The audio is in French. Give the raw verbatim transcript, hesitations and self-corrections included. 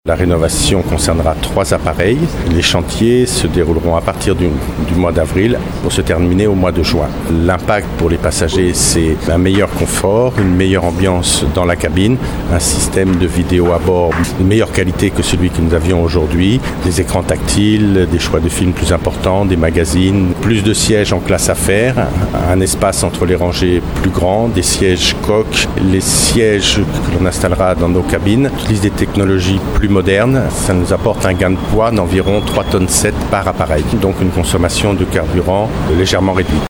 La rénovation concernera trois appareils. Les chantiers se dérouleront à partir du, du mois d'avril pour se terminer au mois de juin. L'impact pour les passagers, c'est un meilleur confort, une meilleure ambiance dans la cabine, un système de vidéo à bord de meilleure qualité que celui que nous avions aujourd'hui, des écrans tactiles, des choix de films plus importants, des magazines, plus de sièges en classe affaires, un espace entre les rangées plus grand, des sièges coques. Les sièges que l'on installera dans nos cabines utilisent des technologies plus moderne, ça nous apporte un gain de poids d'environ trois tonnes sept par appareil, donc une consommation de carburant légèrement réduite.